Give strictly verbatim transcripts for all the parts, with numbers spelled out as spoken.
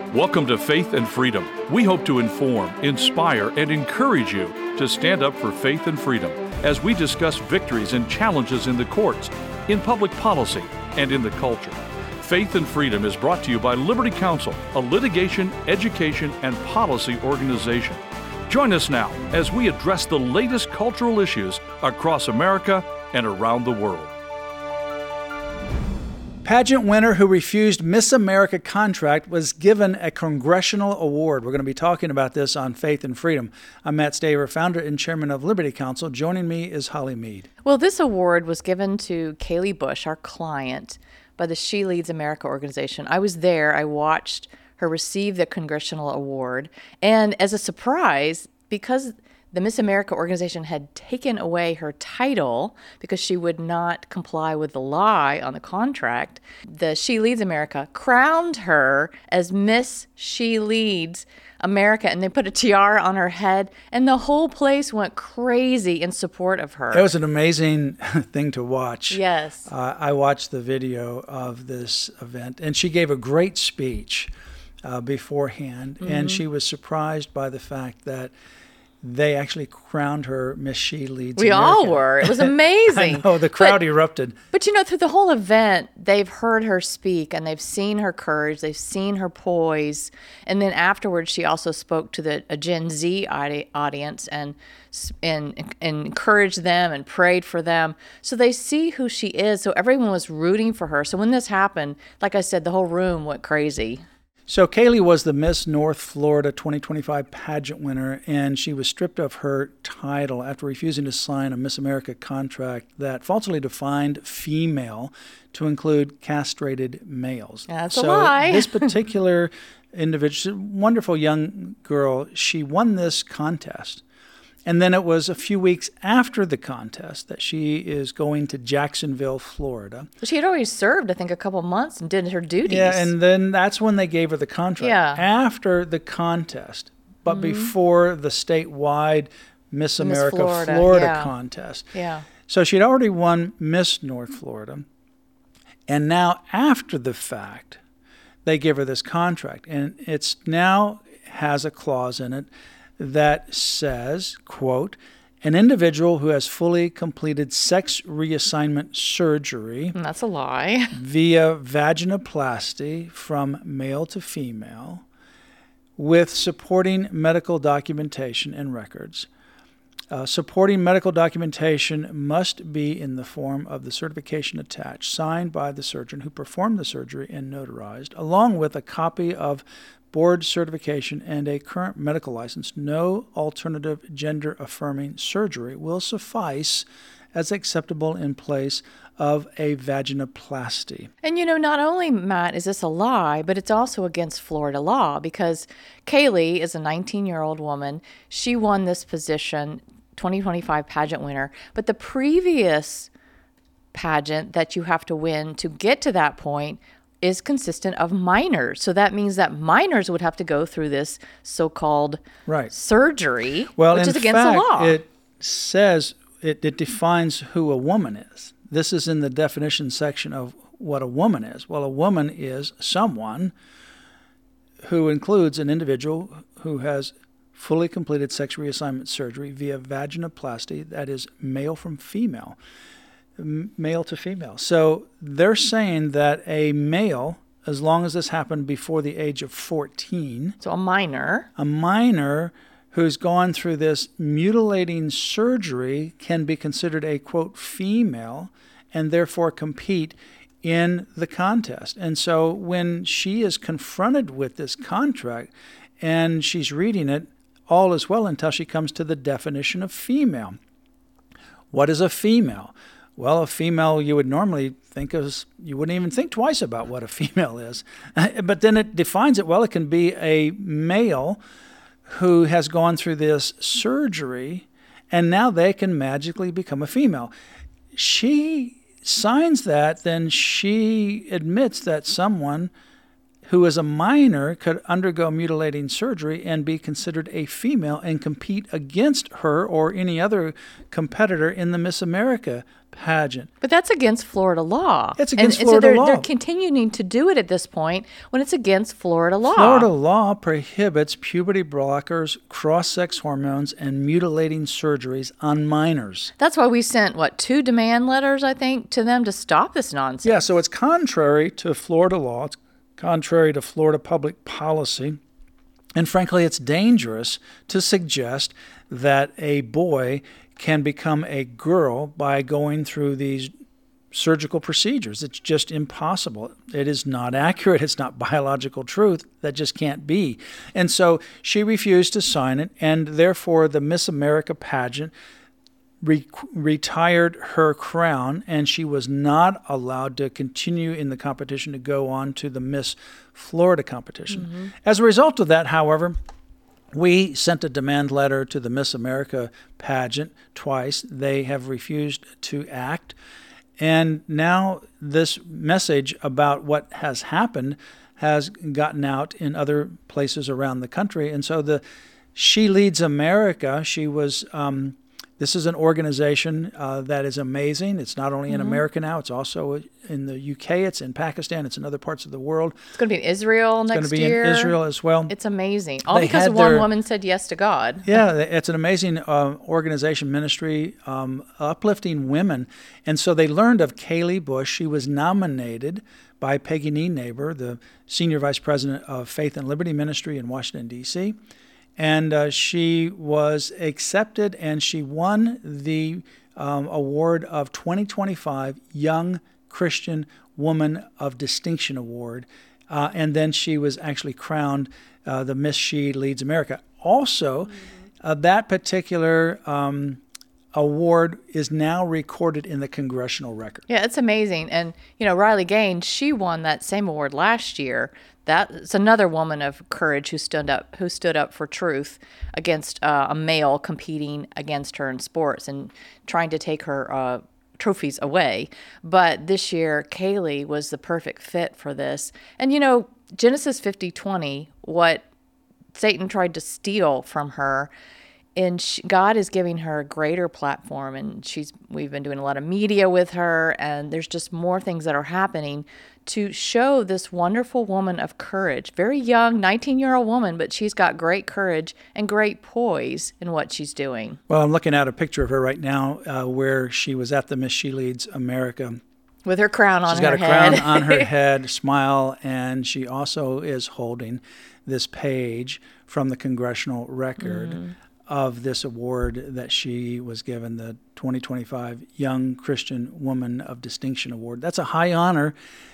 Welcome to Faith and Freedom. We hope to inform, inspire, and encourage you to stand up for faith and freedom as we discuss victories and challenges in the courts, in public policy, and in the culture. Faith and Freedom is brought to you by Liberty Counsel, a litigation, education, and policy organization. Join us now as we address the latest cultural issues across America and around the world. Pageant winner who refused Miss America contract was given a congressional award. We're going to be talking about this on Faith and Freedom. I'm Matt Staver, founder and chairman of Liberty Counsel. Joining me is Holly Mead. Well, this award was given to Kaylee Bush, our client, by the She Leads America organization. I was there. I watched her receive the congressional award. And as a surprise, because the Miss America organization had taken away her title because she would not comply with the lie on the contract, the She Leads America crowned her as Miss She Leads America, and they put a tiara on her head, and the whole place went crazy in support of her. It was an amazing thing to watch. Yes. Uh, I watched the video of this event, and she gave a great speech uh, beforehand, mm-hmm. and she was surprised by the fact that they actually crowned her Miss She Leads We America. all were. It was amazing. I know, the crowd but, erupted. But, you know, through the whole event, they've heard her speak, and they've seen her courage, they've seen her poise, and then afterwards she also spoke to the a Gen Z audience and, and, and encouraged them and prayed for them. So they see who she is, so everyone was rooting for her. So when this happened, like I said, the whole room went crazy. So Kaylee was the Miss North Florida twenty twenty-five pageant winner, and she was stripped of her title after refusing to sign a Miss America contract that falsely defined female to include castrated males. That's so a lie. This particular individual, wonderful young girl, she won this contest. And then it was a few weeks after the contest that she is going to Jacksonville, Florida. She had already served, I think, a couple months and did her duties. Yeah, and then that's when they gave her the contract. Yeah. After the contest, but mm-hmm. before the statewide Miss America Miss Florida, Florida yeah. contest. Yeah. So she'd already won Miss North Florida. And now after the fact, they give her this contract. And it's now has a clause in it that says, quote, an individual who has fully completed sex reassignment surgery. That's a lie. Via vaginoplasty from male to female with supporting medical documentation and records. Uh, supporting medical documentation must be in the form of the certification attached, signed by the surgeon who performed the surgery and notarized, along with a copy of board certification and a current medical license. No alternative gender-affirming surgery will suffice as acceptable in place of a vaginoplasty. And you know, not only, Matt, is this a lie, but it's also against Florida law because Kaylee is a nineteen-year-old woman. She won this position, twenty twenty-five pageant winner, but the previous pageant that you have to win to get to that point is consistent of minors. So that means that minors would have to go through this so-called right. surgery, well, which is against fact, the law. It says, it, it defines who a woman is. This is in the definition section of what a woman is. Well, a woman is someone who includes an individual who has fully completed sex reassignment surgery via vaginoplasty, that is male from female. Male to female. So they're saying that a male, as long as this happened before the age of fourteen, so a minor, a minor who's gone through this mutilating surgery can be considered a, quote, female and therefore compete in the contest. And so when she is confronted with this contract and she's reading it, all is well until she comes to the definition of female. What is a female? Well, a female you would normally think of, you wouldn't even think twice about what a female is. But then it defines it, well, it can be a male who has gone through this surgery, and now they can magically become a female. She signs that, then she admits that someone who is a minor could undergo mutilating surgery and be considered a female and compete against her or any other competitor in the Miss America pageant. But that's against Florida law. It's against and, Florida and so they're, law. They're continuing to do it at this point when it's against Florida law. Florida law prohibits puberty blockers, cross-sex hormones, and mutilating surgeries on minors. That's why we sent, what, two demand letters, I think, to them to stop this nonsense. Yeah, so it's contrary to Florida law. It's contrary to Florida public policy. And frankly, it's dangerous to suggest that a boy can become a girl by going through these surgical procedures. It's just impossible. It is not accurate. It's not biological truth. That just can't be. And so she refused to sign it, and therefore the Miss America pageant re- retired her crown, and she was not allowed to continue in the competition to go on to the Miss Florida competition. Mm-hmm. As a result of that, however, we sent a demand letter to the Miss America pageant twice. They have refused to act. And now this message about what has happened has gotten out in other places around the country. And so the She Leads America, she was... Um, This is an organization uh, that is amazing. It's not only in mm-hmm. America now, it's also in the U K, it's in Pakistan, it's in other parts of the world. It's going to be in Israel it's next year. It's going to be year. in Israel as well. It's amazing. All they because one their, woman said yes to God. Yeah, it's an amazing uh, organization, ministry, um, uplifting women. And so they learned of Kaylee Bush. She was nominated by Peggy Nee Neighbor, the Senior Vice President of Faith and Liberty Ministry in Washington, D C, And uh, she was accepted, and she won the um, award of twenty twenty-five Young Christian Woman of Distinction Award. Uh, and then she was actually crowned uh, the Miss She Leads America. Also, mm-hmm. uh, that particular um, award is now recorded in the congressional record. Yeah, it's amazing. And, you know, Riley Gaines, she won that same award last year. That's another woman of courage who stood up who stood up for truth against uh, a male competing against her in sports and trying to take her uh, trophies away. But this year, Kaylee was the perfect fit for this. And, you know, Genesis fifty twenty, what Satan tried to steal from her, and she, God is giving her a greater platform, and she's we've been doing a lot of media with her, and there's just more things that are happening to show this wonderful woman of courage, very young, nineteen-year-old woman, but she's got great courage and great poise in what she's doing. Well, I'm looking at a picture of her right now uh, where she was at the Miss She Leads America. With her crown on she's her head. She's got a crown on her head, smile, and she also is holding this page from the congressional record mm. of this award that she was given, the twenty twenty-five Young Christian Woman of Distinction Award. That's a high honor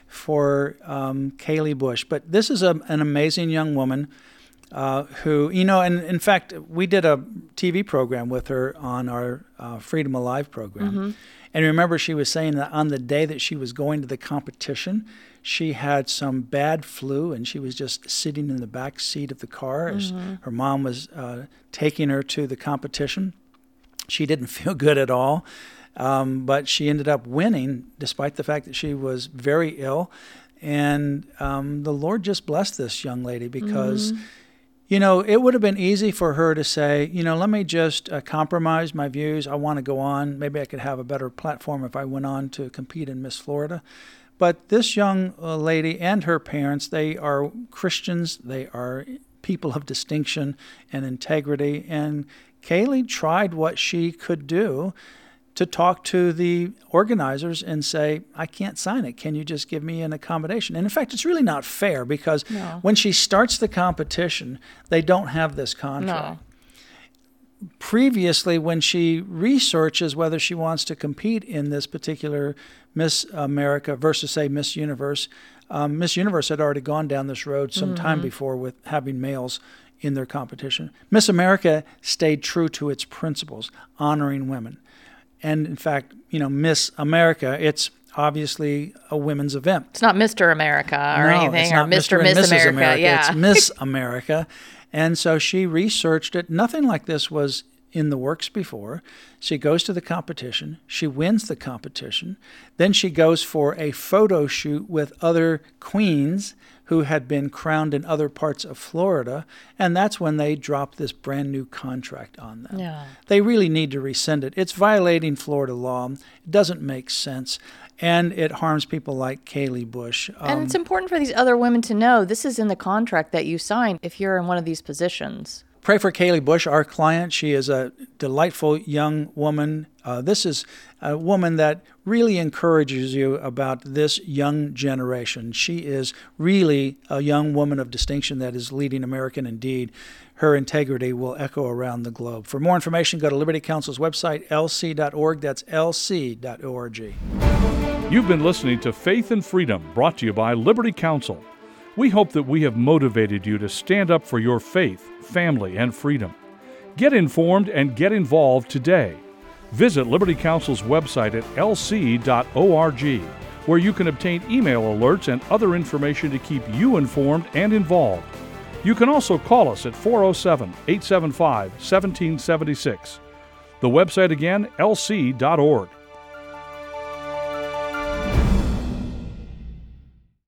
for um, Kaylee Bush. But this is a, an amazing young woman uh, who, you know, and in fact, we did a T V program with her on our uh, Freedom Alive program. Mm-hmm. And remember, she was saying that on the day that she was going to the competition, she had some bad flu, and she was just sitting in the back seat of the car as mm-hmm. her mom was uh, taking her to the competition. She didn't feel good at all. Um, but she ended up winning despite the fact that she was very ill. And um, the Lord just blessed this young lady because, mm-hmm. you know, it would have been easy for her to say, you know, let me just uh, compromise my views. I want to go on. Maybe I could have a better platform if I went on to compete in Miss Florida. But this young uh, lady and her parents, they are Christians. They are people of distinction and integrity. And Kaylee tried what she could do to talk to the organizers and say, I can't sign it. Can you just give me an accommodation? And in fact, it's really not fair because no. when she starts the competition, they don't have this contract. No. Previously, when she researches whether she wants to compete in this particular Miss America versus, say, Miss Universe, um, Miss Universe had already gone down this road some mm-hmm. time before with having males in their competition. Miss America stayed true to its principles, honoring women. And in fact, you know, Miss America, it's obviously a women's event. It's not Mister America or no, anything, it's not or Mister Mister and Miss Missus America. America. Yeah. It's Miss America. And so she researched it. Nothing like this was in the works before. She goes to the competition. She wins the competition. Then she goes for a photo shoot with other queens who had been crowned in other parts of Florida, and that's when they drop this brand new contract on them. Yeah. They really need to rescind it. It's violating Florida law. It doesn't make sense, and it harms people like Kaylee Bush. Um, And it's important for these other women to know this is in the contract that you signed if you're in one of these positions. Pray for Kaylee Bush, our client. She is a delightful young woman. Uh, this is a woman that really encourages you about this young generation. She is really a young woman of distinction that is leading American indeed. Her integrity will echo around the globe. For more information, go to Liberty Counsel's website, L C dot org. That's L C dot org. You've been listening to Faith and Freedom, brought to you by Liberty Counsel. We hope that we have motivated you to stand up for your faith, family, and freedom. Get informed and get involved today. Visit Liberty Counsel's website at L C dot org, where you can obtain email alerts and other information to keep you informed and involved. You can also call us at four oh seven, eight seven five, one seven seven six. The website again, L C dot org.